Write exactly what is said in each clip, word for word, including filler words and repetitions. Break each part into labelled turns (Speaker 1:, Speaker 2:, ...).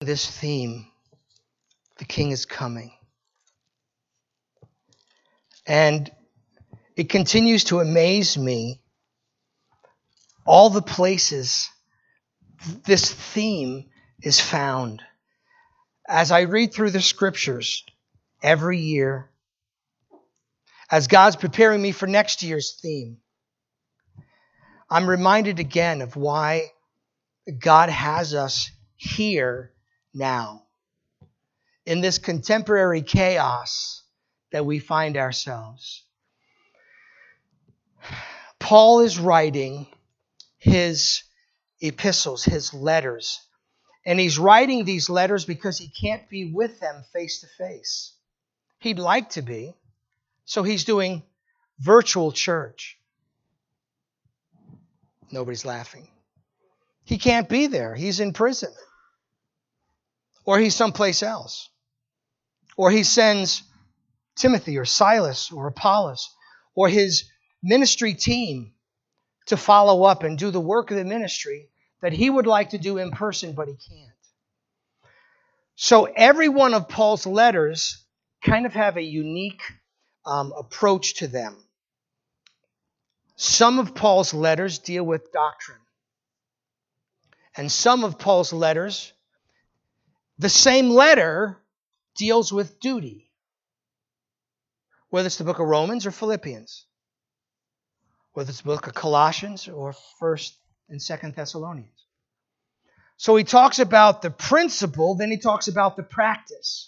Speaker 1: this theme, the King is coming. And it continues to amaze me all the places this theme is found. As I read through the scriptures every year, as God's preparing me for next year's theme, I'm reminded again of why God has us here now, in this contemporary chaos that we find ourselves. Paul is writing his epistles, his letters, and he's writing these letters because he can't be with them face to face. He'd like to be, so he's doing virtual church. Nobody's laughing. He can't be there. He's in prison. Or he's someplace else. Or he sends Timothy or Silas or Apollos or his ministry team to follow up and do the work of the ministry that he would like to do in person, but he can't. So every one of Paul's letters kind of have a unique um, approach to them. Some of Paul's letters deal with doctrine. And some of Paul's letters, the same letter deals with duty. Whether it's the book of Romans or Philippians. Whether it's the book of Colossians or First and Second Thessalonians. So he talks about the principle, then he talks about the practice.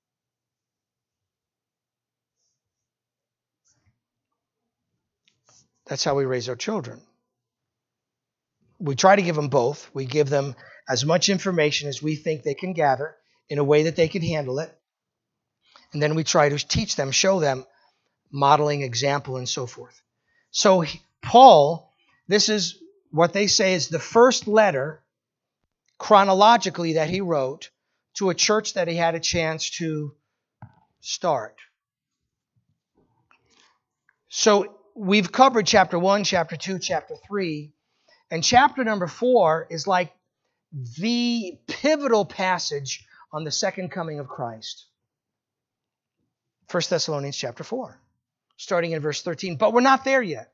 Speaker 1: That's how we raise our children. We try to give them both. We give them as much information as we think they can gather in a way that they can handle it. And then we try to teach them, show them, modeling, example, and so forth. So Paul, this is what they say is the first letter chronologically that he wrote to a church that he had a chance to start. So we've covered chapter one, chapter two, chapter three, and chapter number four is like the pivotal passage on the second coming of Christ. First Thessalonians chapter four, starting in verse thirteen. But we're not there yet.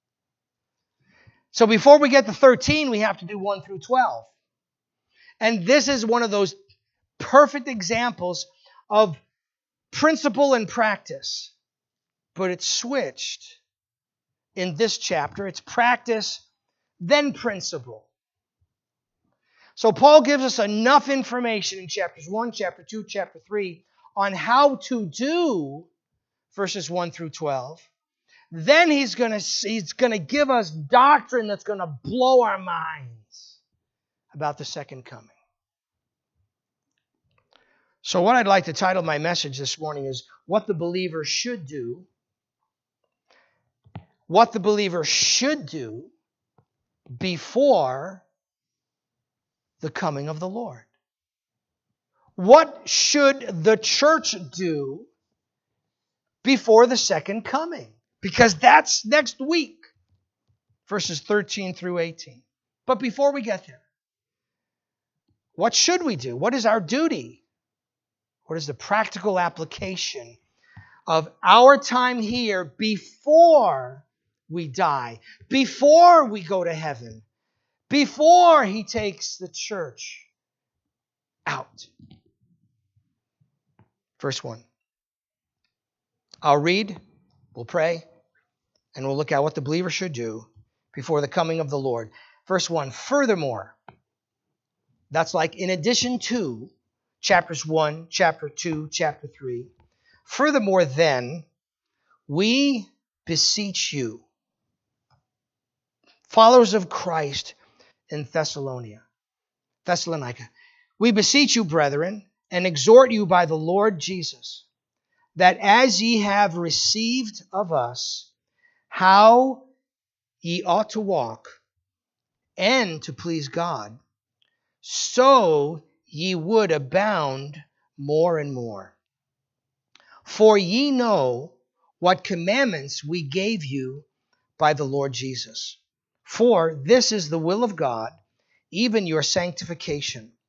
Speaker 1: So before we get to thirteen, we have to do one through twelve. And this is one of those perfect examples of principle and practice. But it's switched in this chapter. It's practice, then principle. So Paul gives us enough information in chapters one, chapter two, chapter three on how to do verses one through twelve. Then he's going to he's going to give us doctrine that's going to blow our minds about the second coming. So what I'd like to title my message this morning is What the Believer Should Do. What the believer should do before the coming of the Lord. What should the church do before the second coming? Because that's next week, verses thirteen through eighteen. But before we get there, what should we do? What is our duty? What is the practical application of our time here before we die, before we go to heaven, before he takes the church out? Verse one. I'll read, we'll pray, and we'll look at what the believer should do before the coming of the Lord. Verse one, furthermore, that's like in addition to chapters one, chapter two, chapter three. Furthermore then, we beseech you, followers of Christ in Thessalonica, Thessalonica, we beseech you, brethren, and exhort you by the Lord Jesus, that as ye have received of us how ye ought to walk, and to please God, so ye would abound more and more. For ye know what commandments we gave you by the Lord Jesus. For this is the will of God, even your sanctification,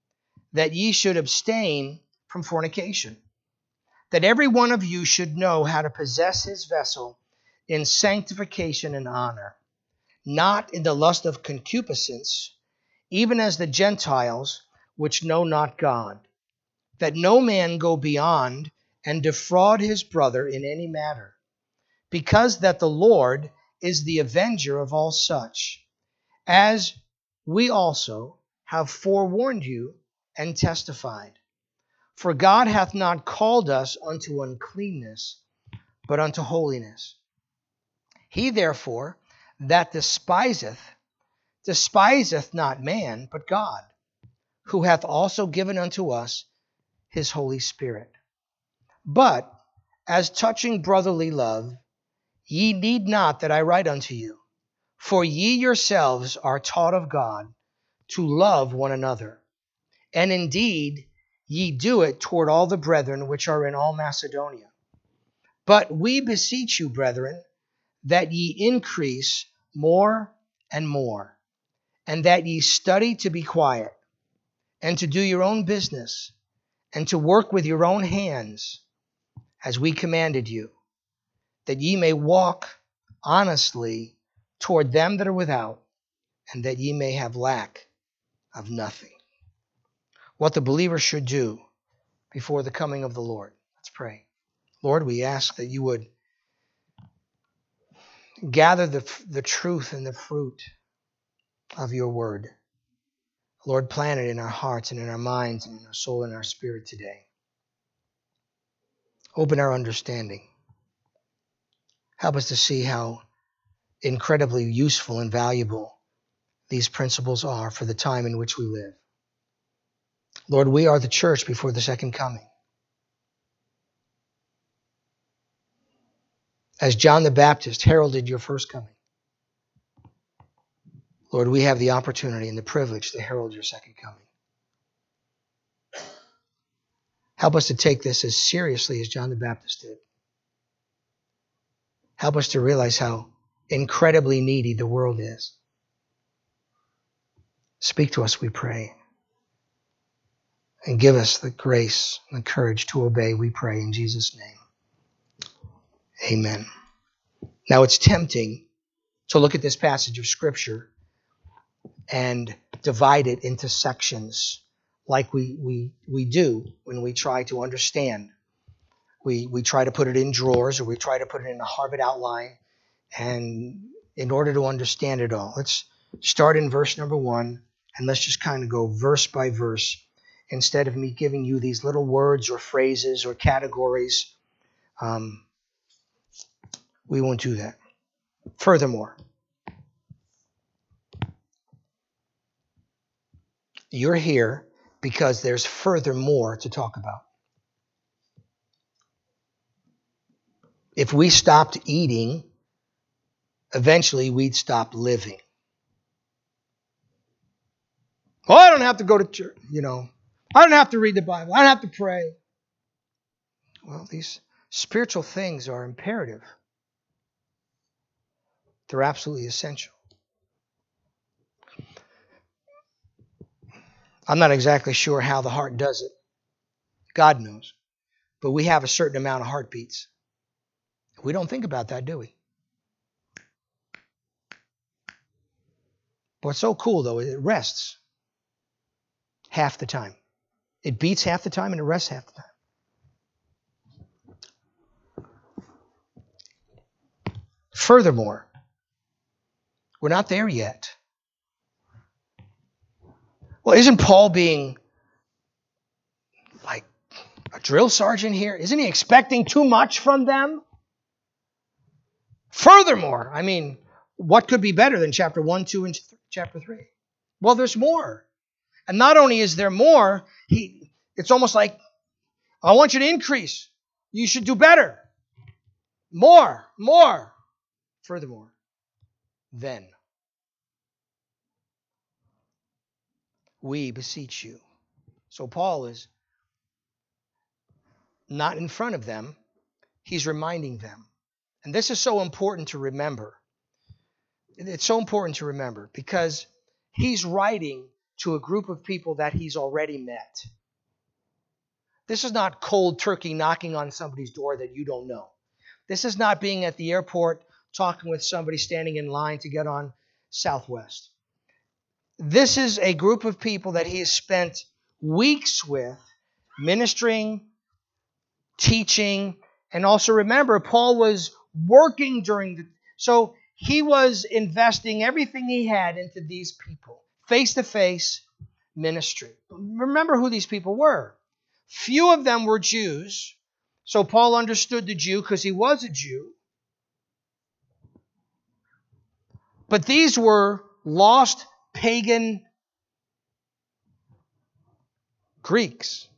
Speaker 1: that ye should abstain from fornication, that every one of you should know how to possess his vessel in sanctification and honor, not in the lust of concupiscence, even as the Gentiles which know not God, that no man go beyond and defraud his brother in any matter, because that the Lord is the avenger of all such, as we also have forewarned you and testified. For God hath not called us unto uncleanness, but unto holiness. He therefore that despiseth, despiseth not man, but God, who hath also given unto us his Holy Spirit. But as touching brotherly love, ye need not that I write unto you, for ye yourselves are taught of God to love one another. And indeed, ye do it toward all the brethren which are in all Macedonia. But we beseech you, brethren, that ye increase more and more, and that ye study to be quiet, and to do your own business, and to work with your own hands, as we commanded you, that ye may walk honestly toward them that are without, and that ye may have lack of nothing. What the believer should do before the coming of the Lord. Let's pray. Lord, we ask that you would gather the, the truth and the fruit of your word. Lord, plant it in our hearts and in our minds and in our soul and our spirit today. Open our understanding. Help us to see how incredibly useful and valuable these principles are for the time in which we live. Lord, we are the church before the second coming. As John the Baptist heralded your first coming, Lord, we have the opportunity and the privilege to herald your second coming. Help us to take this as seriously as John the Baptist did. Help us to realize how incredibly needy the world is. Speak to us, we pray. And give us the grace and the courage to obey, we pray in Jesus' name. Amen. Now it's tempting to look at this passage of Scripture and divide it into sections like we we we do when we try to understand. We we try to put it in drawers, or we try to put it in a Harvard outline, and in order to understand it all. Let's start in verse number one, and let's just kind of go verse by verse, instead of me giving you these little words or phrases or categories. Um, we won't do that. Furthermore, you're here because there's furthermore to talk about. If we stopped eating, eventually we'd stop living. Well, I don't have to go to church, you know. I don't have to read the Bible. I don't have to pray. Well, these spiritual things are imperative. They're absolutely essential. I'm not exactly sure how the heart does it. God knows. But we have a certain amount of heartbeats. We don't think about that, do we? What's so cool, though, is it rests half the time. It beats half the time and it rests half the time. Furthermore, we're not there yet. Well, isn't Paul being like a drill sergeant here? Isn't he expecting too much from them? Furthermore, I mean, what could be better than chapter one, two, and chapter three? Well, there's more. And not only is there more, he it's almost like, I want you to increase. You should do better. More, more. Furthermore, then, we beseech you. So Paul is not in front of them. He's reminding them. And this is so important to remember. It's so important to remember because he's writing to a group of people that he's already met. This is not cold turkey knocking on somebody's door that you don't know. This is not being at the airport talking with somebody standing in line to get on Southwest. This is a group of people that he has spent weeks with, ministering, teaching, and also remember, Paul was working during the... So he was investing everything he had into these people. Face-to-face ministry. Remember who these people were. Few of them were Jews. So Paul understood the Jew because he was a Jew. But these were lost pagan Greeks.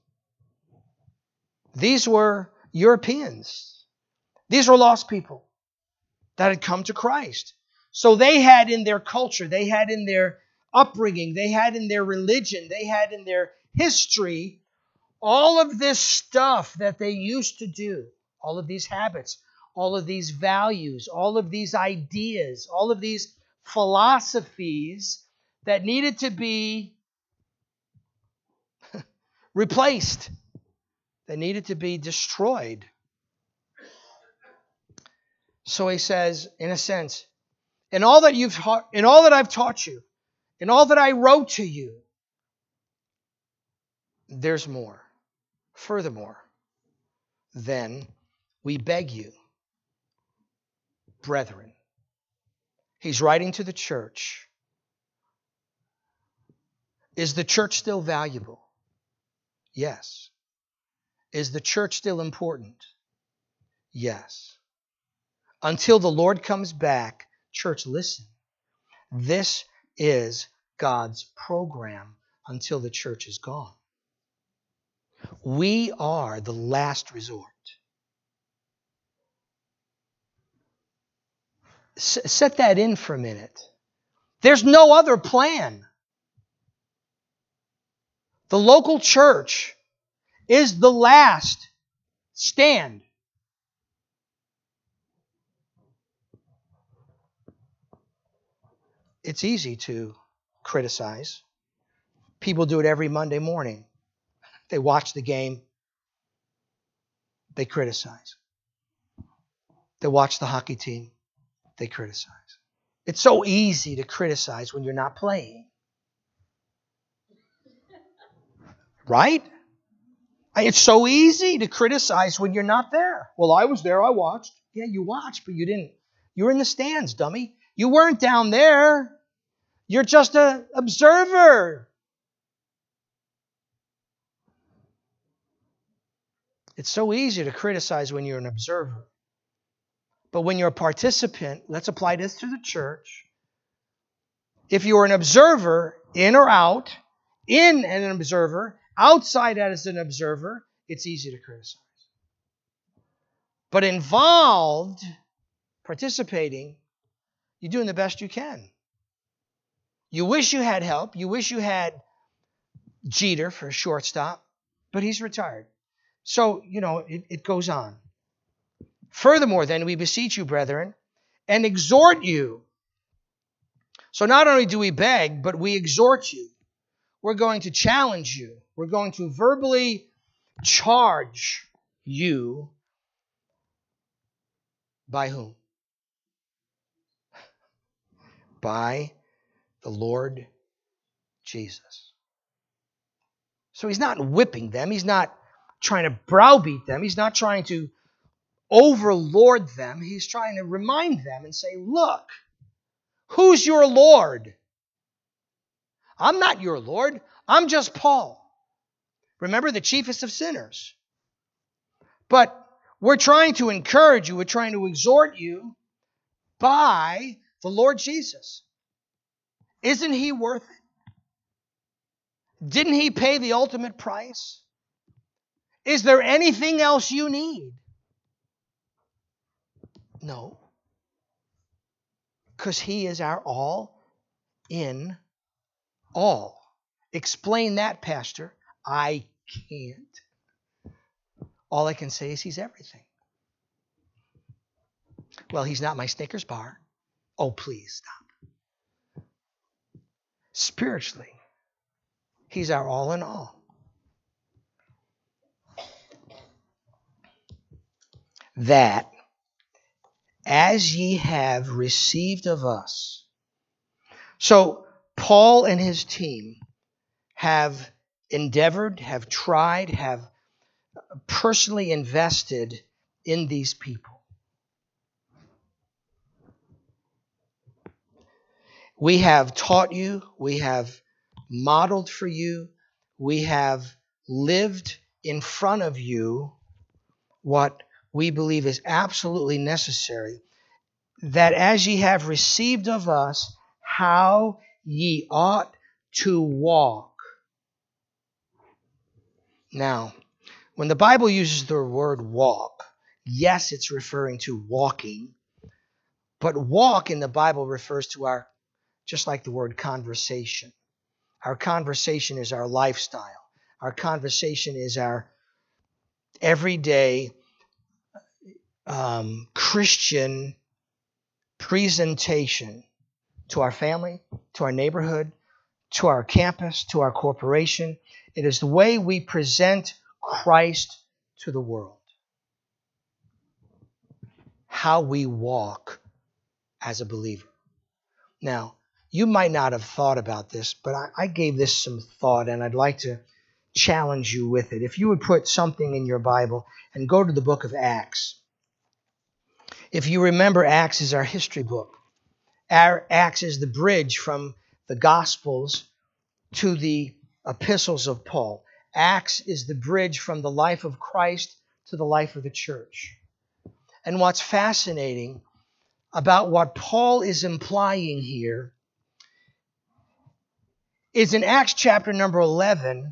Speaker 1: These were Europeans. These were lost people that had come to Christ. So they had in their culture, they had in their upbringing, they had in their religion, they had in their history, all of this stuff that they used to do, all of these habits, all of these values, all of these ideas, all of these philosophies that needed to be replaced, that needed to be destroyed. So he says, in a sense, in all that you've in all that I've taught you, in all that I wrote to you, there's more. Furthermore, then we beg you, brethren. He's writing to the church. Is the church still valuable? Yes. Is the church still important? Yes. Until the Lord comes back, church, listen. This is God's program until the church is gone. We are the last resort. S- set that in for a minute. There's no other plan. The local church is the last stand. It's easy to criticize. People do it every Monday morning. They watch the game. They criticize. They watch the hockey team. They criticize. It's so easy to criticize when you're not playing. Right? It's so easy to criticize when you're not there. Well, I was there. I watched. Yeah, you watched, but you didn't. You were in the stands, dummy. You weren't down there. You're just an observer. It's so easy to criticize when you're an observer. But when you're a participant, let's apply this to the church. If you're an observer, in or out, in and an observer, outside as an observer, it's easy to criticize. But involved, participating, you're doing the best you can. You wish you had help. You wish you had Jeter for a shortstop, but he's retired. So, you know, it, it goes on. Furthermore, then, we beseech you, brethren, and exhort you. So not only do we beg, but we exhort you. We're going to challenge you. We're going to verbally charge you. By whom? By the Lord Jesus. So he's not whipping them. He's not trying to browbeat them. He's not trying to overlord them. He's trying to remind them and say, look, who's your Lord? I'm not your Lord. I'm just Paul. Remember, the chiefest of sinners. But we're trying to encourage you. We're trying to exhort you by the Lord Jesus. Isn't he worth it? Didn't he pay the ultimate price? Is there anything else you need? No. Because he is our all in all. Explain that, Pastor. I can't. All I can say is he's everything. Well, he's not my Snickers bar. Oh, please stop. Spiritually, He's our all in all. That as ye have received of us. So Paul and his team have endeavored, have tried, have personally invested in these people. We have taught you, we have modeled for you, we have lived in front of you what we believe is absolutely necessary, that as ye have received of us, how ye ought to walk. Now, when the Bible uses the word walk, yes, it's referring to walking, but walk in the Bible refers to our, just like the word conversation. Our conversation is our lifestyle. Our conversation is our everyday um, Christian presentation to our family, to our neighborhood, to our campus, to our corporation. It is the way we present Christ to the world. How we walk as a believer. Now, you might not have thought about this, but I, I gave this some thought, and I'd like to challenge you with it. If you would put something in your Bible and go to the book of Acts. If you remember, Acts is our history book. Our Acts is the bridge from the Gospels to the epistles of Paul. Acts is the bridge from the life of Christ to the life of the church. And what's fascinating about what Paul is implying here is in Acts chapter number eleven,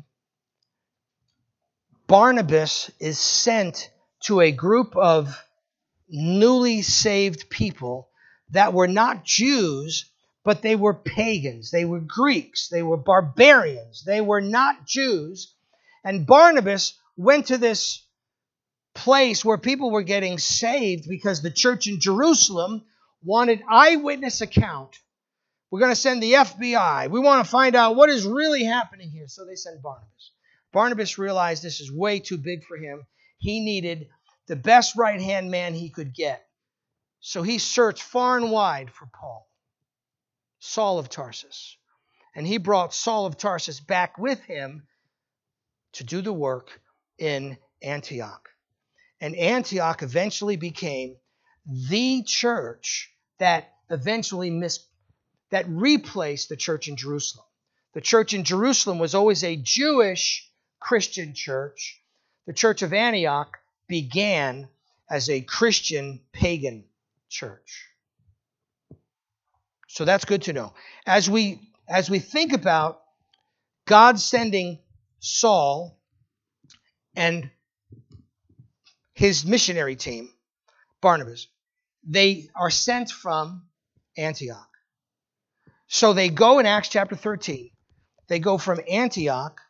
Speaker 1: Barnabas is sent to a group of newly saved people that were not Jews, but they were pagans. They were Greeks. They were barbarians. They were not Jews. And Barnabas went to this place where people were getting saved because the church in Jerusalem wanted eyewitness account. We're going to send the F B I. We want to find out what is really happening here. So they sent Barnabas. Barnabas realized this is way too big for him. He needed the best right-hand man he could get. So he searched far and wide for Paul, Saul of Tarsus. And he brought Saul of Tarsus back with him to do the work in Antioch. And Antioch eventually became the church that eventually mis- that replaced the church in Jerusalem. The church in Jerusalem was always a Jewish Christian church. The church of Antioch began as a Christian pagan church. So that's good to know. As we as we think about God sending Saul and his missionary team, Barnabas, they are sent from Antioch. So they go in Acts chapter thirteen. They go from Antioch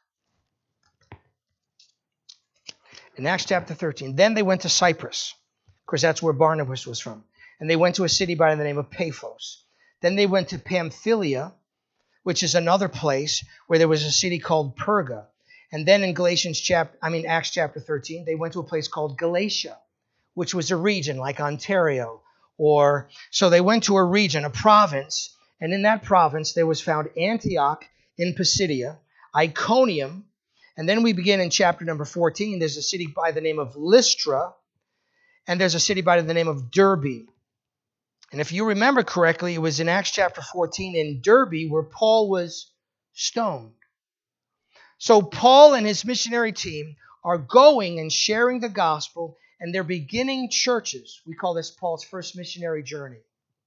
Speaker 1: in Acts chapter thirteen. Then they went to Cyprus. Of course, that's where Barnabas was from. And they went to a city by the name of Paphos. Then they went to Pamphylia, which is another place where there was a city called Perga. And then in Galatians chapter, I mean Acts chapter thirteen, they went to a place called Galatia, which was a region like Ontario. Or so they went to a region, a province, and in that province there was found Antioch in Pisidia, Iconium, and then we begin in chapter number fourteen. There's a city by the name of Lystra, and there's a city by the name of Derbe. And if you remember correctly, it was in Acts chapter fourteen in Derbe where Paul was stoned. So Paul and his missionary team are going and sharing the gospel, and they're beginning churches. We call this Paul's first missionary journey.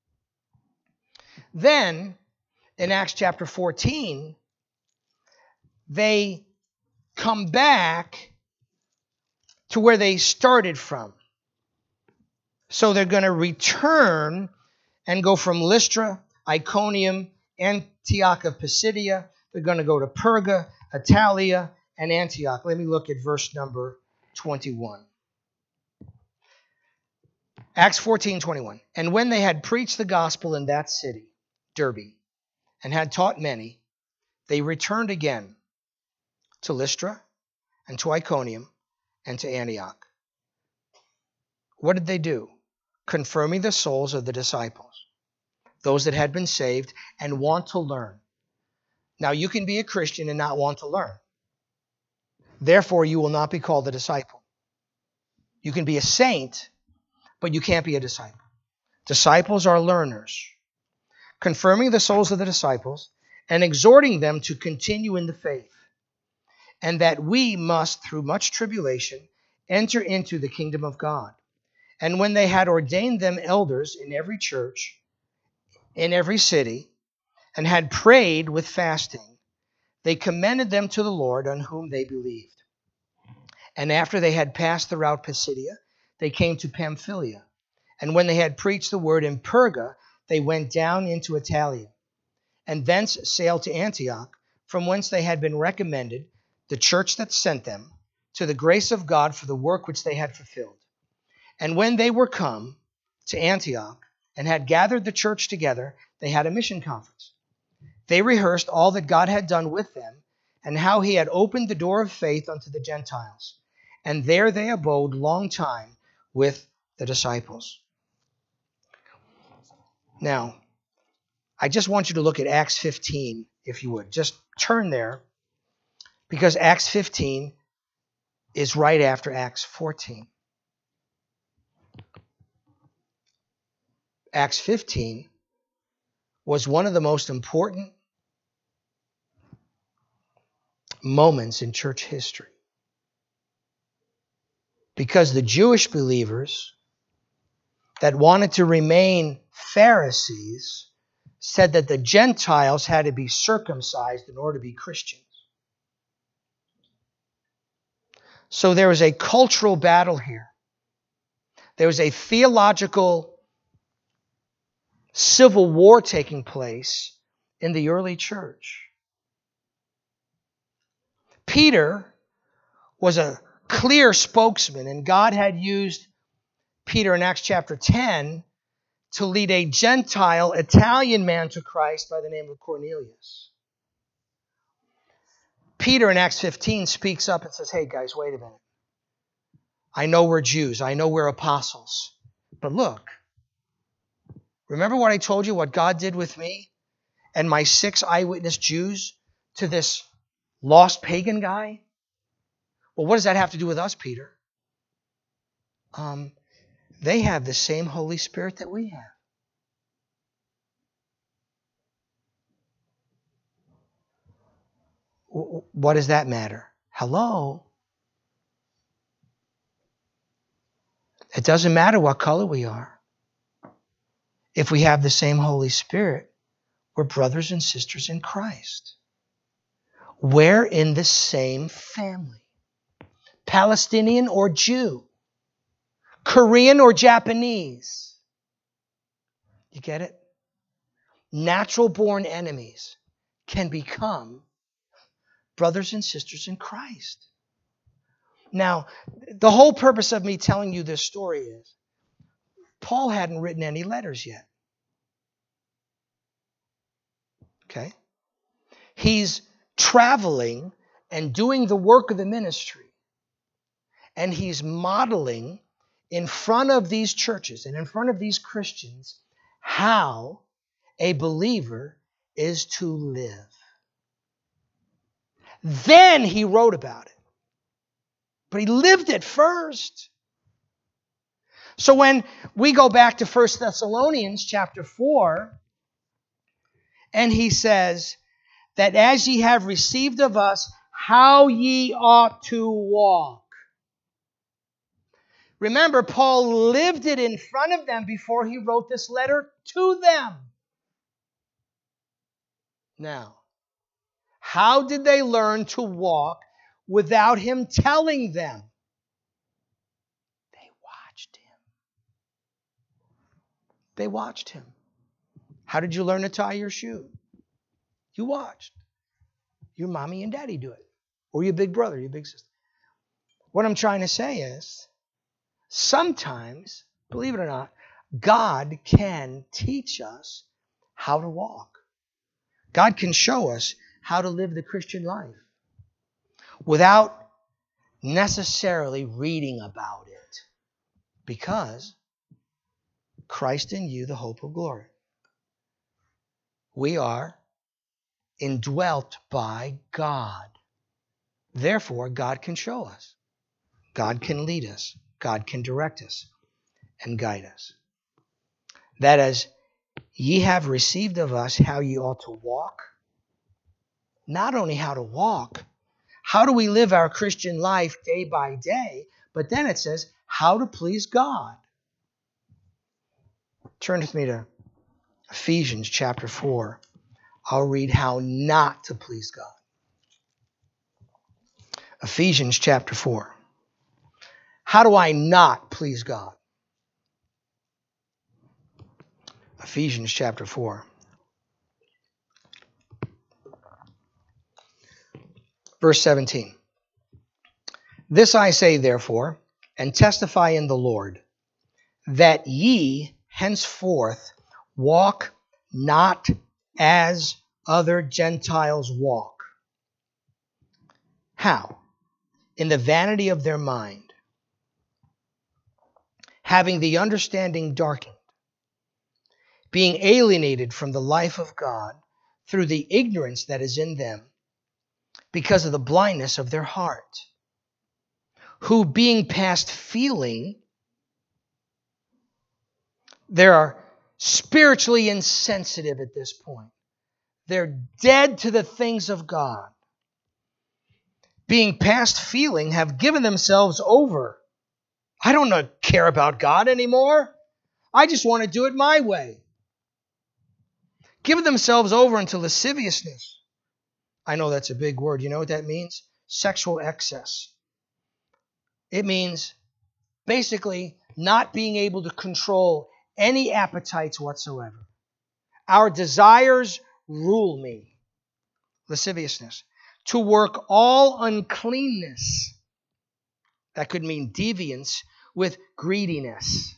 Speaker 1: Then, in Acts chapter fourteen, they come back to where they started from. So they're going to return and go from Lystra, Iconium, Antioch of Pisidia. They're going to go to Perga, Attalia, and Antioch. Let me look at verse number twenty-one. Acts fourteen twenty-one. And when they had preached the gospel in that city, Derbe, and had taught many, they returned again to Lystra and to Iconium and to Antioch. What did they do? Confirming the souls of the disciples, those that had been saved and want to learn. Now, you can be a Christian and not want to learn. Therefore, you will not be called a disciple. You can be a saint, but you can't be a disciple. Disciples are learners. Confirming the souls of the disciples and exhorting them to continue in the faith, and that we must, through much tribulation, enter into the kingdom of God. And when they had ordained them elders in every church, in every city, and had prayed with fasting, they commended them to the Lord on whom they believed. And after they had passed throughout Pisidia, they came to Pamphylia. And when they had preached the word in Perga, they went down into Italia, and thence sailed to Antioch, from whence they had been recommended, the church that sent them, to the grace of God for the work which they had fulfilled. And when they were come to Antioch and had gathered the church together, they had a mission conference. They rehearsed all that God had done with them, and how he had opened the door of faith unto the Gentiles. And there they abode long time with the disciples. Now, I just want you to look at Acts fifteen, if you would. Just turn there, because Acts fifteen is right after Acts fourteen. Acts fifteen was one of the most important moments in church history, because the Jewish believers that wanted to remain Pharisees said that the Gentiles had to be circumcised in order to be Christians. So there was a cultural battle here. There was a theological civil war taking place in the early church. Peter was a clear spokesman, and God had used Peter in Acts chapter ten to lead a Gentile Italian man to Christ by the name of Cornelius. Peter in Acts fifteen speaks up and says, hey guys, wait a minute. I know we're Jews. I know we're apostles. But look, remember what I told you, what God did with me and my six eyewitness Jews to this lost pagan guy? Well, what does that have to do with us, Peter? Um, they have the same Holy Spirit that we have. What does that matter? Hello? It doesn't matter what color we are. If we have the same Holy Spirit, we're brothers and sisters in Christ. We're in the same family. Palestinian or Jew. Korean or Japanese. You get it? Natural-born enemies can become brothers and sisters in Christ. Now, the whole purpose of me telling you this story is, Paul hadn't written any letters yet. Okay? He's traveling and doing the work of the ministry. And he's modeling in front of these churches and in front of these Christians how a believer is to live. Then he wrote about it. But he lived it first. So when we go back to First Thessalonians chapter four, and he says that as ye have received of us, how ye ought to walk. Remember, Paul lived it in front of them before he wrote this letter to them. Now, how did they learn to walk without him telling them? They watched him. They watched him. How did you learn to tie your shoe? You watched. Your mommy and daddy do it. Or your big brother, your big sister. What I'm trying to say is, sometimes, believe it or not, God can teach us how to walk. God can show us how to live the Christian life. without necessarily reading about it, because Christ in you, the hope of glory. We are indwelt by God. Therefore, God can show us. God can lead us. God can direct us and guide us. That as ye have received of us how ye ought to walk, not only how to walk, how do we live our Christian life day by day, but then it says how to please God. Turn with me to Ephesians chapter four. I'll read how not to please God. Ephesians chapter four. How do I not please God? Ephesians chapter four. Verse seventeen. This I say therefore, and testify in the Lord, that ye henceforth walk not as other Gentiles walk. How? In the vanity of their mind, having the understanding darkened, being alienated from the life of God through the ignorance that is in them, because of the blindness of their heart, who being past feeling, they are spiritually insensitive at this point. They're dead to the things of God. Being past feeling, have given themselves over. I don't care about God anymore. I just want to do it my way. Given themselves over unto lasciviousness. I know that's a big word. You know what that means? Sexual excess. It means basically not being able to control any appetites whatsoever. Our desires rule me. Lasciviousness. To work all uncleanness. That could mean deviance with greediness.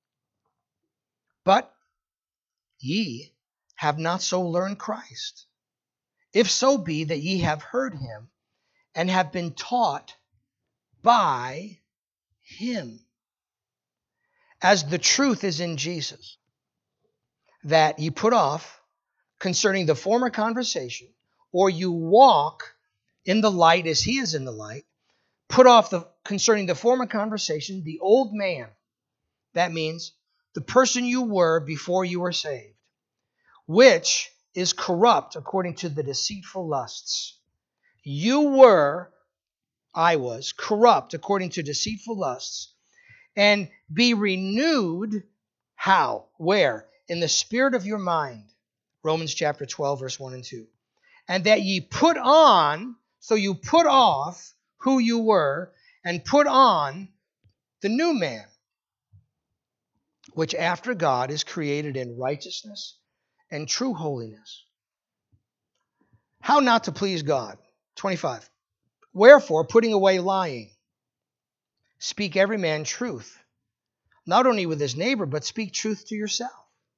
Speaker 1: But ye have not so learned Christ. If so be that ye have heard him and have been taught by him, as the truth is in Jesus, that ye put off concerning the former conversation, or you walk in the light as he is in the light, put off the concerning the former conversation, the old man. That means the person you were before you were saved, which is corrupt according to the deceitful lusts. You were, I was, corrupt according to deceitful lusts, and be renewed, how? Where? In the spirit of your mind. Romans chapter twelve, verse one and two. And that ye put on, so you put off who you were, and put on the new man, which after God is created in righteousness and true holiness. How not to please God? twenty-five. Wherefore, putting away lying, speak every man truth, not only with his neighbor, but speak truth to yourself.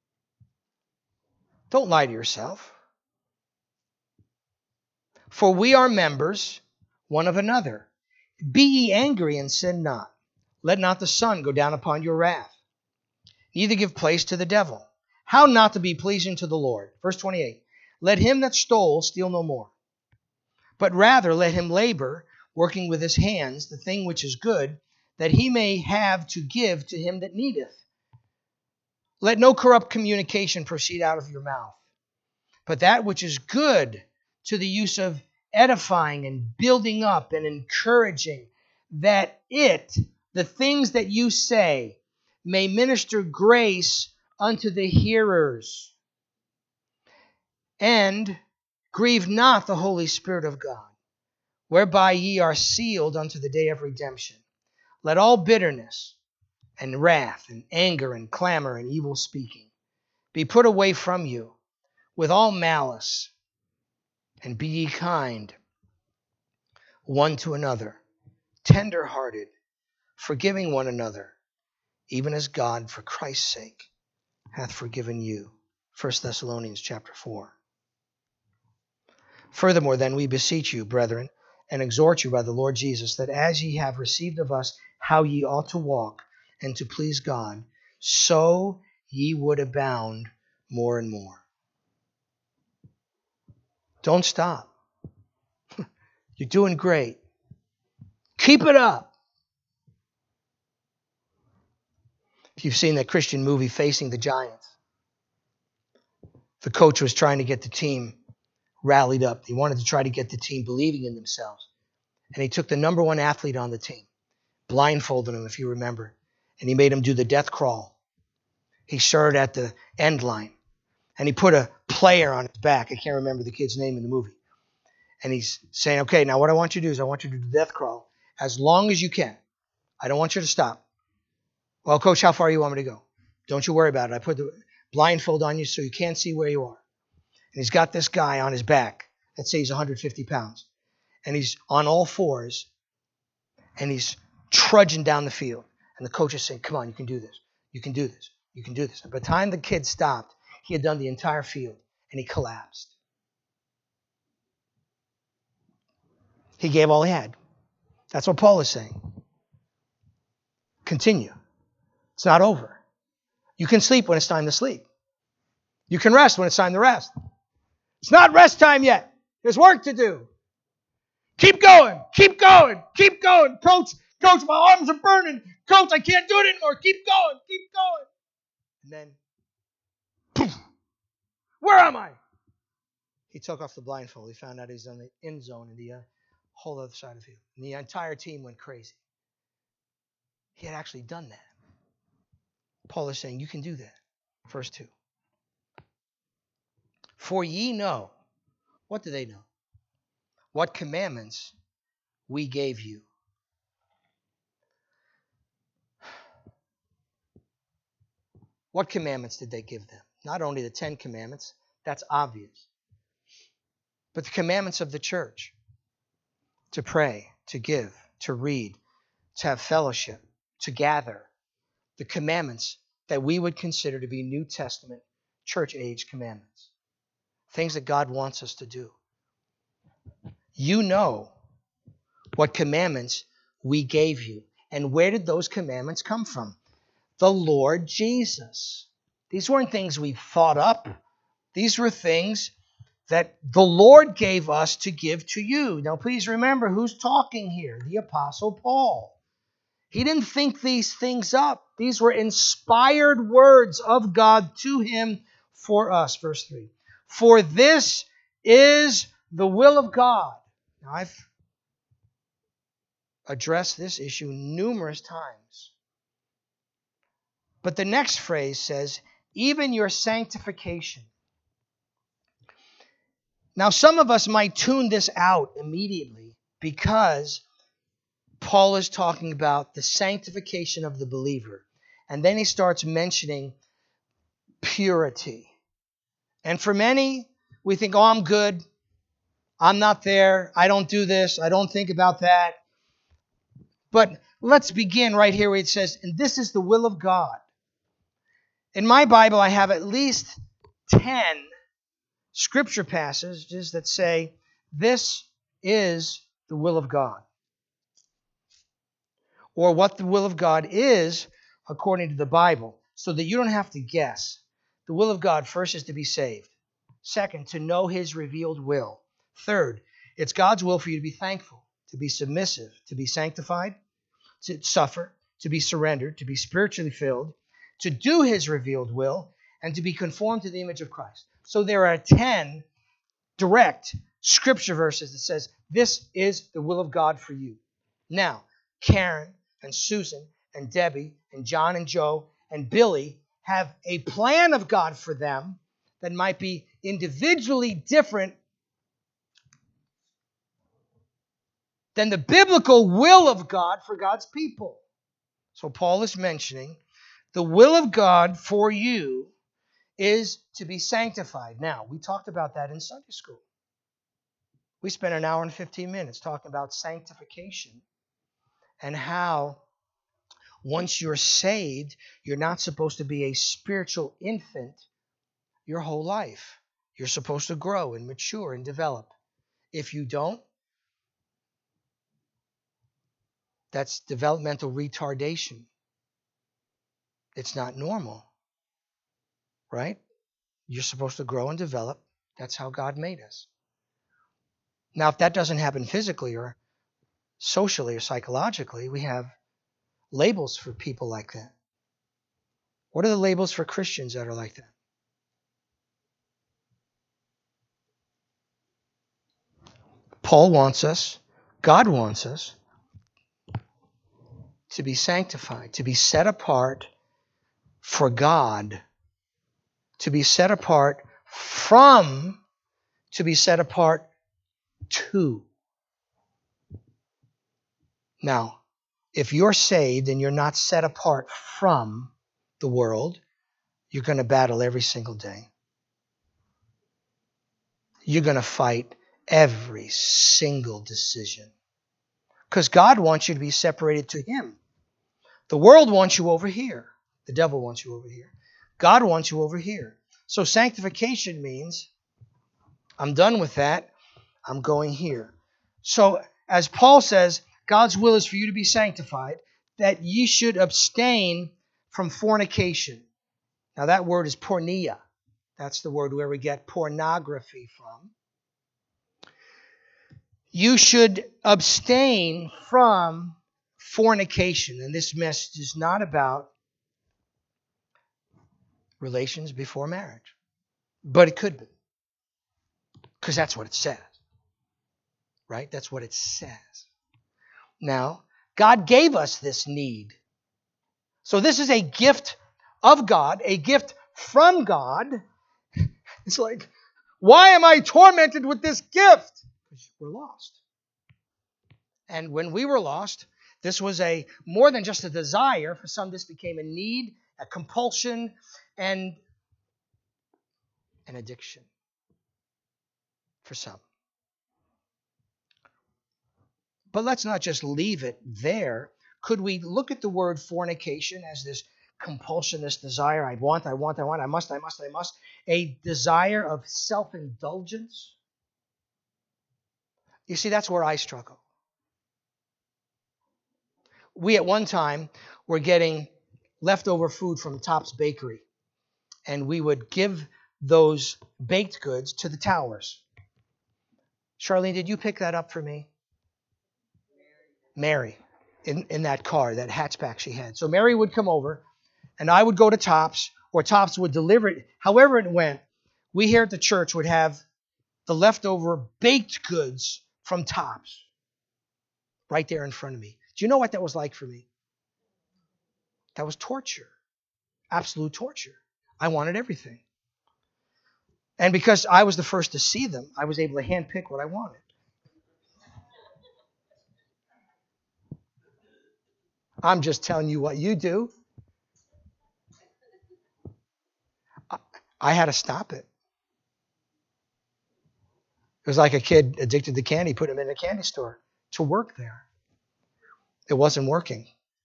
Speaker 1: Don't lie to yourself. For we are members one of another. Be ye angry and sin not. Let not the sun go down upon your wrath. Neither give place to the devil. How not to be pleasing to the Lord? Verse twenty-eight. Let him that stole steal no more, but rather let him labor, working with his hands the thing which is good, that he may have to give to him that needeth. Let no corrupt communication proceed out of your mouth, but that which is good to the use of edifying and building up and encouraging, that it, the things that you say, may minister grace unto the hearers. And grieve not the Holy Spirit of God, whereby ye are sealed unto the day of redemption. Let all bitterness and wrath and anger and clamor and evil speaking be put away from you with all malice, and be ye kind one to another, tender-hearted, forgiving one another, even as God for Christ's sake hath forgiven you. First Thessalonians chapter four. Furthermore, then, we beseech you, brethren, and exhort you by the Lord Jesus, that as ye have received of us how ye ought to walk and to please God, so ye would abound more and more. Don't stop. You're doing great. Keep it up. If you've seen that Christian movie, Facing the Giants, the coach was trying to get the team rallied up. He wanted to try to get the team believing in themselves. And he took the number one athlete on the team, blindfolded him, if you remember, and he made him do the death crawl. He started at the end line, and he put a player on his back. I can't remember the kid's name in the movie. And he's saying, okay, now what I want you to do is I want you to do the death crawl as long as you can. I don't want you to stop. Well, coach, how far do you want me to go? Don't you worry about it. I put the blindfold on you so you can't see where you are. And he's got this guy on his back. Let's say he's one hundred fifty pounds. And he's on all fours, and he's trudging down the field. And the coach is saying, come on, you can do this. You can do this. You can do this. And by the time the kid stopped, he had done the entire field, and he collapsed. He gave all he had. That's what Paul is saying. Continue. It's not over. You can sleep when it's time to sleep. You can rest when it's time to rest. It's not rest time yet. There's work to do. Keep going. Keep going. Keep going. Coach, coach, my arms are burning. Coach, I can't do it anymore. Keep going. Keep going. And then, poof, where am I? He took off the blindfold. He found out he's on the end zone in the uh, whole other side of the field. And the entire team went crazy. He had actually done that. Paul is saying, you can do that. Verse two. For ye know, what do they know? What commandments we gave you. What commandments did they give them? Not only the Ten Commandments, that's obvious, but the commandments of the church. To pray, to give, to read, to have fellowship, to gather. The commandments that we would consider to be New Testament church age commandments. Things that God wants us to do. You know what commandments we gave you. And where did those commandments come from? The Lord Jesus. These weren't things we thought up. These were things that the Lord gave us to give to you. Now please remember who's talking here. The Apostle Paul. He didn't think these things up. These were inspired words of God to him for us. Verse three. For this is the will of God. Now I've addressed this issue numerous times. But the next phrase says, even your sanctification. Now some of us might tune this out immediately because Paul is talking about the sanctification of the believer. And then he starts mentioning purity. And for many, we think, oh, I'm good. I'm not there. I don't do this. I don't think about that. But let's begin right here where it says, and this is the will of God. In my Bible, I have at least ten scripture passages that say, this is the will of God. Or what the will of God is according to the Bible, so that you don't have to guess. The will of God, first, is to be saved. Second, to know His revealed will. Third, it's God's will for you to be thankful, to be submissive, to be sanctified, to suffer, to be surrendered, to be spiritually filled, to do His revealed will, and to be conformed to the image of Christ. So there are ten direct scripture verses that says, this is the will of God for you. Now, Karen and Susan and Debbie and John and Joe and Billy have a plan of God for them that might be individually different than the biblical will of God for God's people. So Paul is mentioning the will of God for you is to be sanctified. Now, we talked about that in Sunday school. We spent an hour and fifteen minutes talking about sanctification and how once you're saved, you're not supposed to be a spiritual infant your whole life. You're supposed to grow and mature and develop. If you don't, That's developmental retardation. It's not normal, right? You're supposed to grow and develop. That's how God made us. Now, if that doesn't happen physically or socially or psychologically, we have labels for people like that. What are the labels for Christians that are like that? Paul wants us, God wants us to be sanctified, to be set apart for God, to be set apart from, to be set apart to. Now, if you're saved and you're not set apart from the world, you're going to battle every single day. You're going to fight every single decision. Because God wants you to be separated to Him. The world wants you over here. The devil wants you over here. God wants you over here. So sanctification means, I'm done with that. I'm going here. So as Paul says, God's will is for you to be sanctified, that ye should abstain from fornication. Now that word is porneia. That's the word where we get pornography from. You should abstain from fornication. And this message is not about relations before marriage. But it could be. Because that's what it says. Right? That's what it says. Now, God gave us this need. So this is a gift of God, a gift from God. It's like, why am I tormented with this gift? Because we're lost. And when we were lost, this was a more than just a desire. For some, this became a need, a compulsion, and an addiction. For some. But let's not just leave it there. Could we look at the word fornication as this compulsion, this desire? I want, I want, I want, I must, I must, I must. A desire of self-indulgence. You see, that's where I struggle. We at one time were getting leftover food from Tops Bakery. And we would give those baked goods to the towers. Charlene, did you pick that up for me? Mary, in, in that car, that hatchback she had. So Mary would come over, and I would go to Tops, or Tops would deliver it. However it went, we here at the church would have the leftover baked goods from Tops right there in front of me. Do you know what that was like for me? That was torture. Absolute torture. I wanted everything. And because I was the first to see them, I was able to handpick what I wanted. I'm just telling you what you do. I, I had to stop it. It was like a kid addicted to candy, put him in a candy store to work there. It wasn't working.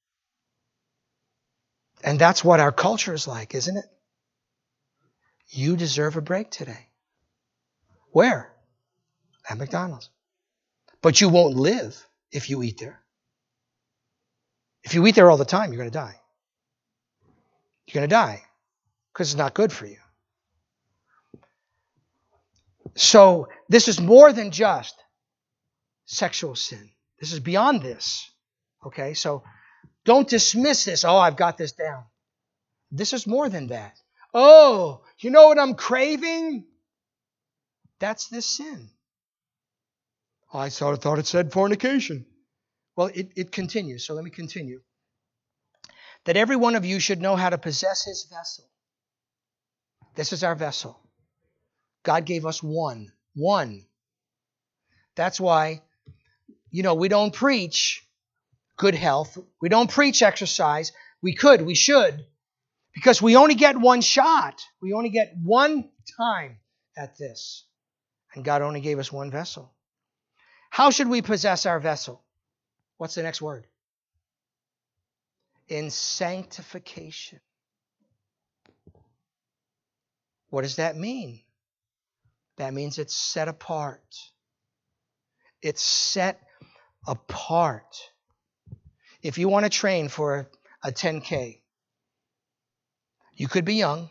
Speaker 1: And that's what our culture is like, isn't it? You deserve a break today. Where? At McDonald's. But you won't live if you eat there. If you eat there all the time, you're going to die. You're going to die because it's not good for you. So this is more than just sexual sin. This is beyond this. Okay, so don't dismiss this. Oh, I've got this down. This is more than that. Oh, you know what I'm craving? That's this sin. I sort of thought it said fornication. Well, it, it continues, so let me continue. That every one of you should know how to possess his vessel. This is our vessel. God gave us one. One. That's why, you know, we don't preach good health. We don't preach exercise. We could, we should. Because we only get one shot. We only get one time at this. And God only gave us one vessel. How should we possess our vessel? What's the next word? In sanctification. What does that mean? That means it's set apart. It's set apart. If you want to train for a ten K, you could be young,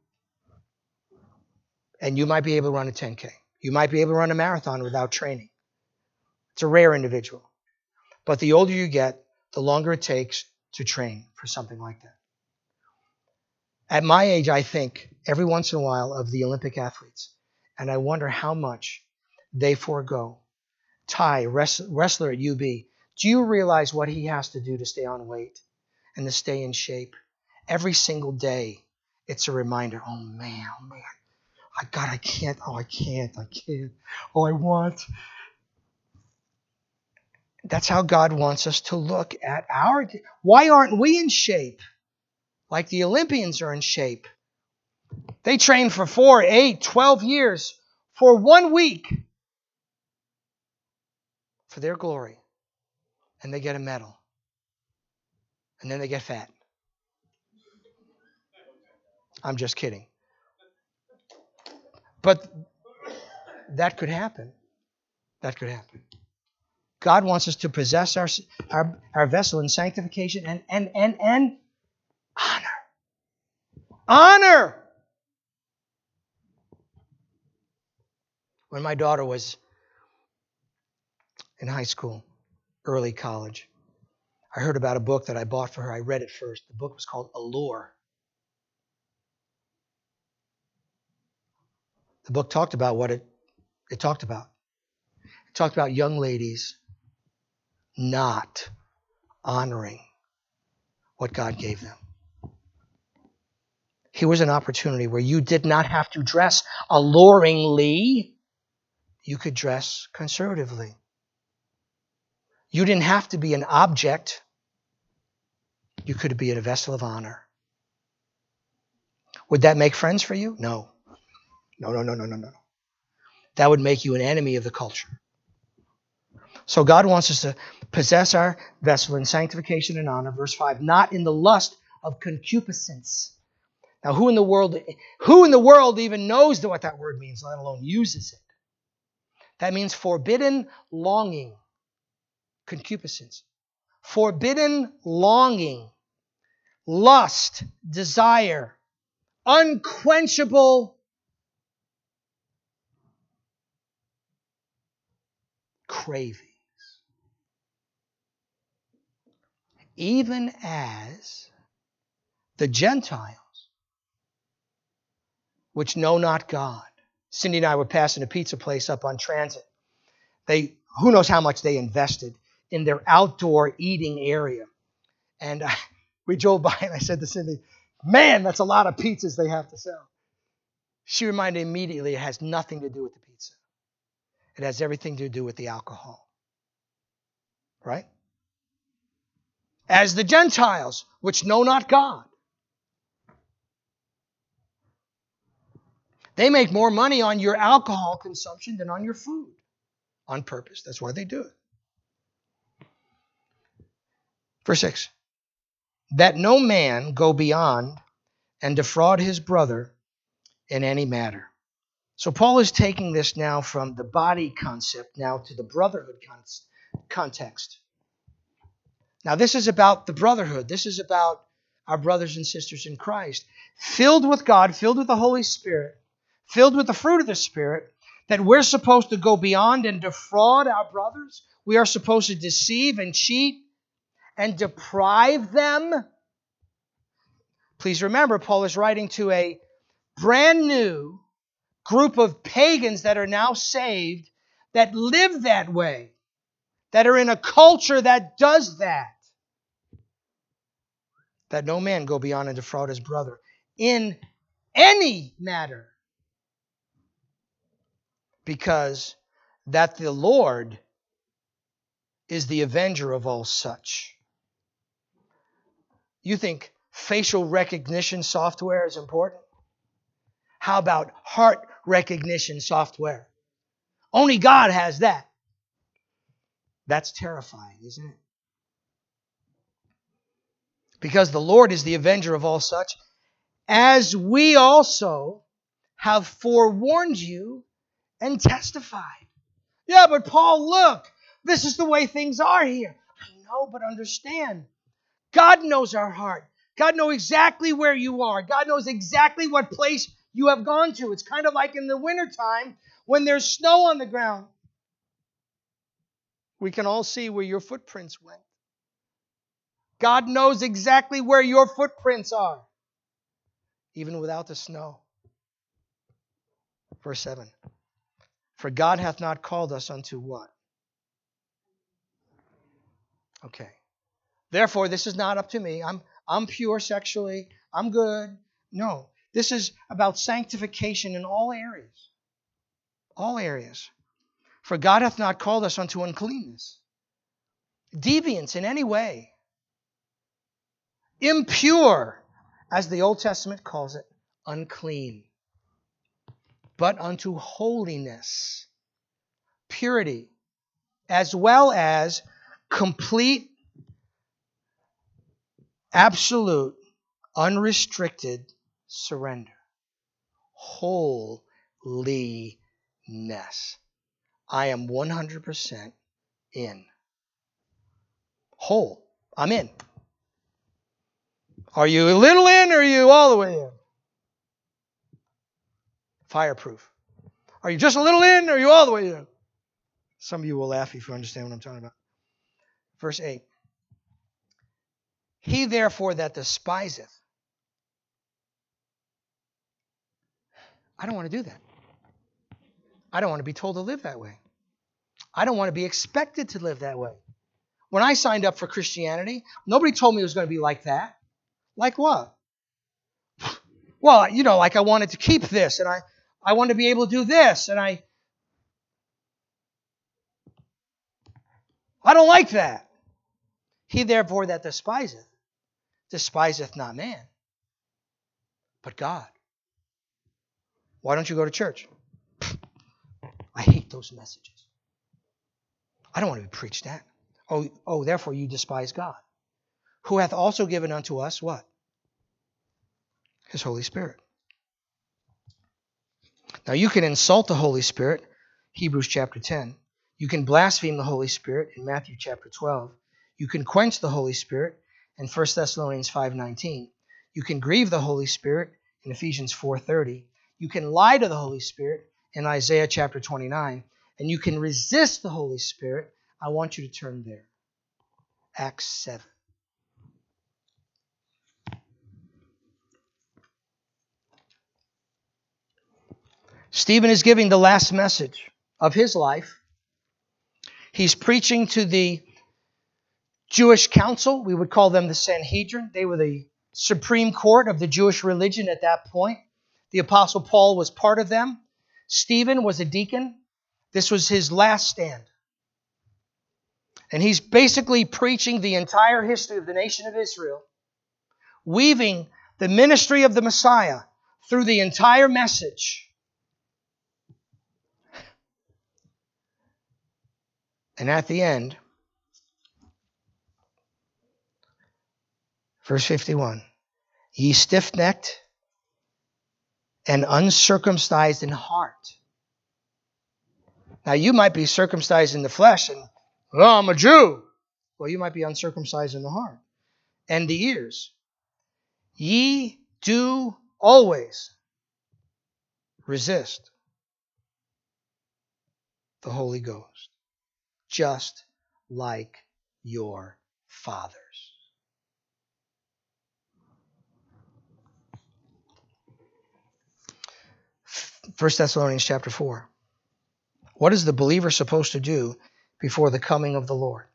Speaker 1: and you might be able to run a ten K. You might be able to run a marathon without training. It's a rare individual. But the older you get, the longer it takes to train for something like that. At my age, I think every once in a while of the Olympic athletes, and I wonder how much they forego. Ty, wrestler at U B, do you realize what he has to do to stay on weight and to stay in shape? Every single day, it's a reminder, oh man, oh man, I God, I can't, oh I can't, I can't, oh I want. That's how God wants us to look at our, why aren't we in shape? Like the Olympians are in shape. They train for four, eight, twelve years for one week for their glory. And they get a medal. And then they get fat. I'm just kidding. But that could happen. That could happen. God wants us to possess our, our, our vessel in sanctification and, and, and, and honor. Honor! When my daughter was in high school, early college, I heard about a book that I bought for her. I read it first. The book was called Allure. The book talked about what it, it talked about. It talked about young ladies not honoring what God gave them. Here was an opportunity where you did not have to dress alluringly. You could dress conservatively. You didn't have to be an object. You could be a vessel of honor. Would that make friends for you? No. No, no, no, no, no, no. That would make you an enemy of the culture. So God wants us to possess our vessel in sanctification and honor. Verse five, not in the lust of concupiscence. Now, who in the world, who in the world even knows what that word means, let alone uses it? That means forbidden longing. Concupiscence. Forbidden longing. Lust. Desire. Unquenchable cravings. Even as the Gentiles, which know not God. Cindy and I were passing a pizza place up on Transit. They, who knows how much they invested in their outdoor eating area. And I, we drove by and I said to Cindy, man, that's a lot of pizzas they have to sell. She reminded me immediately it has nothing to do with the pizza. It has everything to do with the alcohol. Right? As the Gentiles, which know not God. They make more money on your alcohol consumption than on your food. On purpose. That's why they do it. Verse six. That no man go beyond and defraud his brother in any matter. So Paul is taking this now from the body concept now to the brotherhood context. Now this is about the brotherhood. This is about our brothers and sisters in Christ. Filled with God, filled with the Holy Spirit, filled with the fruit of the Spirit, that we're supposed to go beyond and defraud our brothers. We are supposed to deceive and cheat and deprive them. Please remember, Paul is writing to a brand new group of pagans that are now saved, that live that way, that are in a culture that does that. That no man go beyond and defraud his brother in any matter. Because that the Lord is the avenger of all such. You think facial recognition software is important? How about heart recognition software? Only God has that. That's terrifying, isn't it? Because the Lord is the avenger of all such, as we also have forewarned you and testified. Yeah, but Paul, look, this is the way things are here. I know, but understand. God knows our heart. God knows exactly where you are. God knows exactly what place you have gone to. It's kind of like in the wintertime when there's snow on the ground. We can all see where your footprints went. God knows exactly where your footprints are, even without the snow. Verse seven. For God hath not called us unto what? Okay. Therefore, this is not up to me. I'm, I'm pure sexually. I'm good. No. This is about sanctification in all areas. All areas. For God hath not called us unto uncleanness, deviance in any way, impure, as the Old Testament calls it, unclean, but unto holiness, purity, as well as complete, absolute, unrestricted surrender. Holiness. I am one hundred percent in. Whole. I'm in. Are you a little in or are you all the way in? Fireproof. Are you just a little in or are you all the way in? Some of you will laugh if you understand what I'm talking about. Verse eight. He therefore that despiseth. I don't want to do that. I don't want to be told to live that way. I don't want to be expected to live that way. When I signed up for Christianity, nobody told me it was going to be like that. Like what? Well, you know, like I wanted to keep this, and I, I wanted to be able to do this, and I, I don't like that. He therefore that despiseth, despiseth not man, but God. Why don't you go to church? I hate those messages. I don't want to be preached at. Oh, oh, therefore you despise God, who hath also given unto us what? His Holy Spirit. Now you can insult the Holy Spirit, Hebrews chapter ten. You can blaspheme the Holy Spirit in Matthew chapter twelve. You can quench the Holy Spirit in First Thessalonians five nineteen. You can grieve the Holy Spirit in Ephesians four thirty. You can lie to the Holy Spirit in Isaiah chapter twenty-nine. And you can resist the Holy Spirit. I want you to turn there. Acts seven. Stephen is giving the last message of his life. He's preaching to the Jewish council. We would call them the Sanhedrin. They were the supreme court of the Jewish religion at that point. The Apostle Paul was part of them. Stephen was a deacon. This was his last stand. And he's basically preaching the entire history of the nation of Israel, weaving the ministry of the Messiah through the entire message. And at the end, verse fifty-one, ye stiff-necked and uncircumcised in heart. Now you might be circumcised in the flesh and, oh, I'm a Jew. Well, you might be uncircumcised in the heart. And the ears. Ye do always resist the Holy Ghost, just like your fathers. First Thessalonians chapter four. What is the believer supposed to do before the coming of the Lord?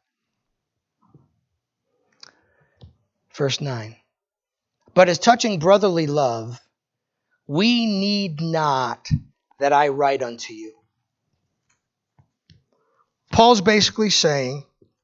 Speaker 1: Verse nine. But as touching brotherly love, we need not that I write unto you. Paul's basically saying,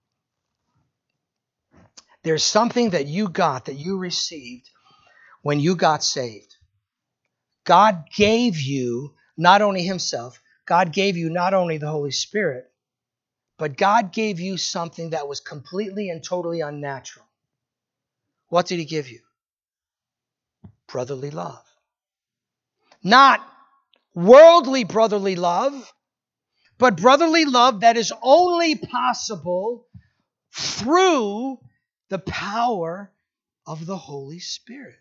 Speaker 1: there's something that you got, that you received when you got saved. God gave you not only himself, God gave you not only the Holy Spirit, but God gave you something that was completely and totally unnatural. What did he give you? Brotherly love. Not worldly brotherly love, but brotherly love that is only possible through the power of the Holy Spirit.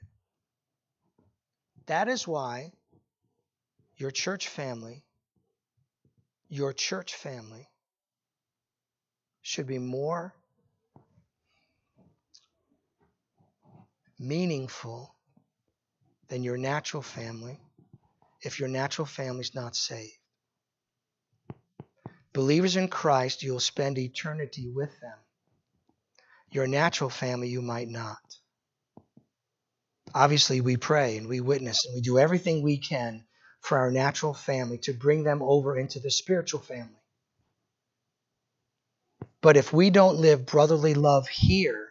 Speaker 1: That is why your church family, your church family should be more meaningful than your natural family if your natural family is not saved. Believers in Christ, you'll spend eternity with them. Your natural family, you might not. Obviously, we pray and we witness and we do everything we can for our natural family to bring them over into the spiritual family. But if we don't live brotherly love here,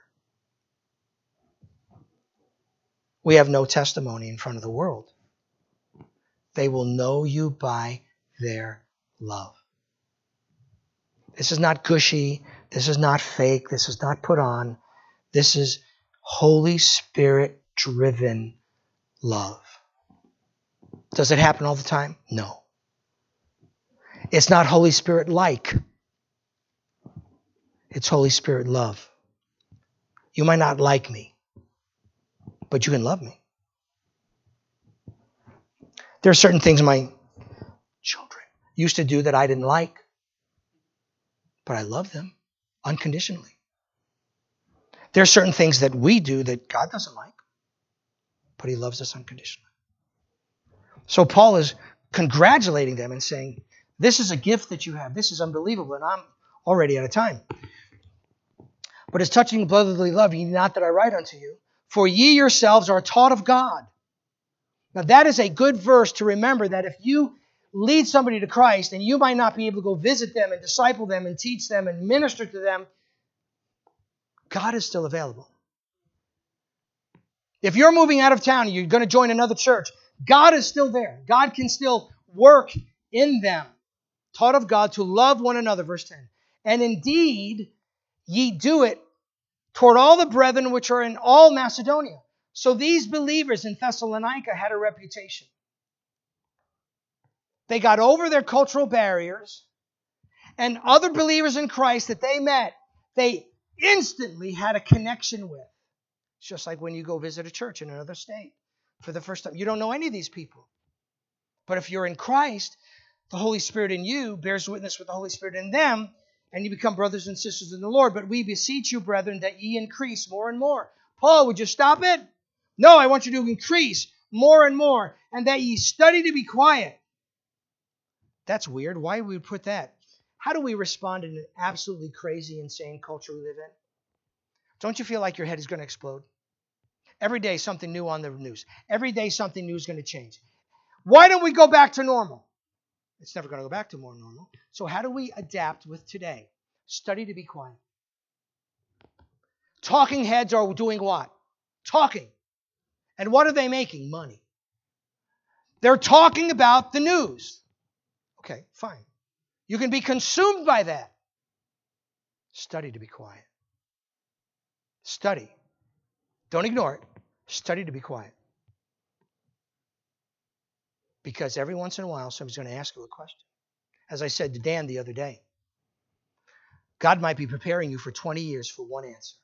Speaker 1: we have no testimony in front of the world. They will know you by their love. This is not gushy. This is not fake. This is not put on. This is Holy Spirit-driven love. Does it happen all the time? No. It's not Holy Spirit-like. It's Holy Spirit love. You might not like me, but you can love me. There are certain things my children used to do that I didn't like, but I love them unconditionally. There are certain things that we do that God doesn't like, but He loves us unconditionally. So Paul is congratulating them and saying, this is a gift that you have. This is unbelievable, and I'm already out of time. But as touching brotherly love, ye not that I write unto you, for ye yourselves are taught of God. Now that is a good verse to remember, that if you lead somebody to Christ and you might not be able to go visit them and disciple them and teach them and minister to them, God is still available. If you're moving out of town and you're going to join another church, God is still there. God can still work in them. Taught of God to love one another, verse ten. And indeed, ye do it toward all the brethren which are in all Macedonia. So these believers in Thessalonica had a reputation. They got over their cultural barriers, and other believers in Christ that they met, they instantly had a connection with. It's just like when you go visit a church in another state for the first time. You don't know any of these people. But if you're in Christ, the Holy Spirit in you bears witness with the Holy Spirit in them, and you become brothers and sisters in the Lord. But we beseech you, brethren, that ye increase more and more. Paul, would you stop it? No, I want you to increase more and more, and that ye study to be quiet. That's weird. Why would we put that? How do we respond in an absolutely crazy, insane culture we live in? Don't you feel like your head is going to explode? Every day something new on the news. Every day something new is going to change. Why don't we go back to normal? It's never going to go back to more normal. So how do we adapt with today? Study to be quiet. Talking heads are doing what? Talking. And what are they making? Money. They're talking about the news. Okay, fine. You can be consumed by that. Study to be quiet. Study. Don't ignore it. Study to be quiet. Because every once in a while, somebody's going to ask you a question. As I said to Dan the other day, God might be preparing you for twenty years for one answer.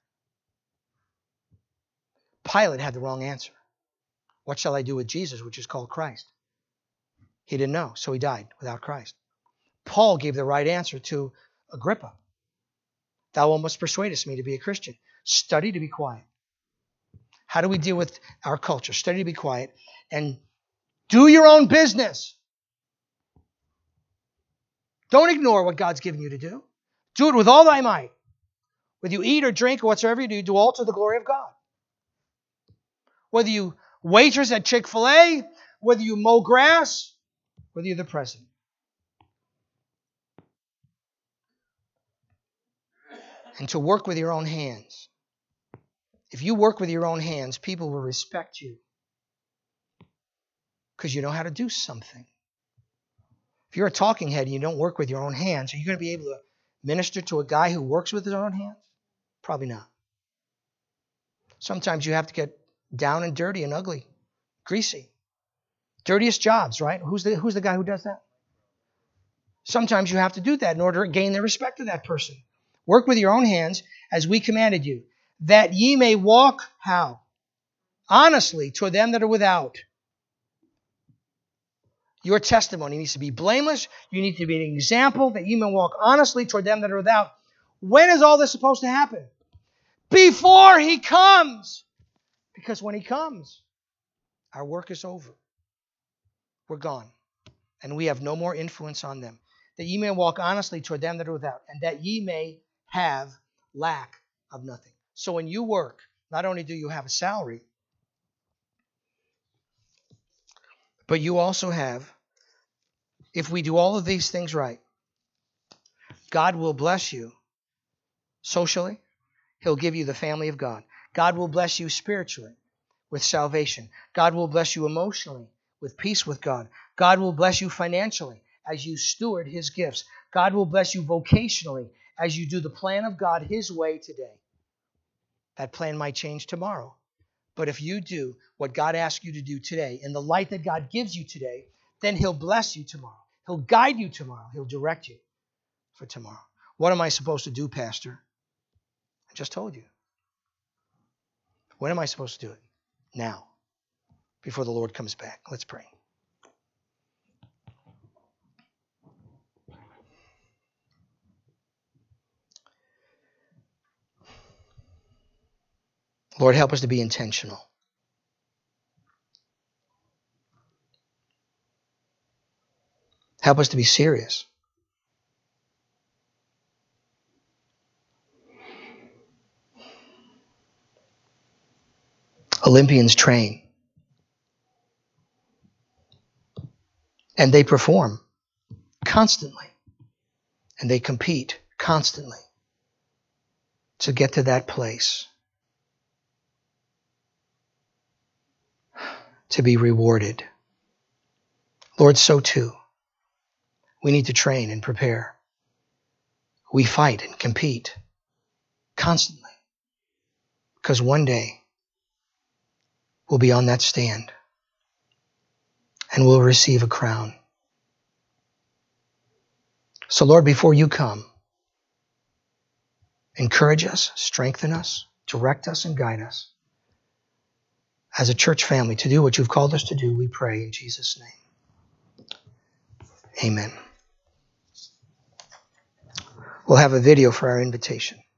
Speaker 1: Pilate had the wrong answer. What shall I do with Jesus, which is called Christ? He didn't know, so he died without Christ. Paul gave the right answer to Agrippa. Thou almost persuadest me to be a Christian. Study to be quiet. How do we deal with our culture? Study to be quiet and do your own business. Don't ignore what God's given you to do. Do it with all thy might. Whether you eat or drink or whatsoever you do, do all to the glory of God. Whether you waitress at Chick-fil-A, whether you mow grass, whether you're the president. And to work with your own hands. If you work with your own hands, people will respect you. Because you know how to do something. If you're a talking head and you don't work with your own hands, are you going to be able to minister to a guy who works with his own hands? Probably not. Sometimes you have to get down and dirty and ugly, greasy. Dirtiest jobs, right? Who's the, who's the guy who does that? Sometimes you have to do that in order to gain the respect of that person. Work with your own hands as we commanded you, that ye may walk, how? Honestly toward them that are without. Your testimony needs to be blameless. You need to be an example that you may walk honestly toward them that are without. When is all this supposed to happen? Before he comes. Because when he comes, our work is over. We're gone. And we have no more influence on them. That ye may walk honestly toward them that are without, and that ye may have lack of nothing. So when you work, not only do you have a salary, but you also have, if we do all of these things right, God will bless you socially. He'll give you the family of God. God will bless you spiritually with salvation. God will bless you emotionally with peace with God. God will bless you financially as you steward his gifts. God will bless you vocationally as you do the plan of God his way today. That plan might change tomorrow. But if you do what God asks you to do today in the light that God gives you today, then he'll bless you tomorrow. He'll guide you tomorrow. He'll direct you for tomorrow. What am I supposed to do, Pastor? I just told you. When am I supposed to do it? Now, before the Lord comes back. Let's pray. Lord, help us to be intentional. Help us to be serious. Olympians train. And they perform constantly. And they compete constantly to get to that place. To be rewarded. Lord, so too. We need to train and prepare. We fight and compete constantly. Because one day we'll be on that stand and we'll receive a crown. So Lord, before you come, encourage us, strengthen us, direct us, and guide us as a church family to do what you've called us to do, we pray in Jesus' name. Amen. We'll have a video for our invitation.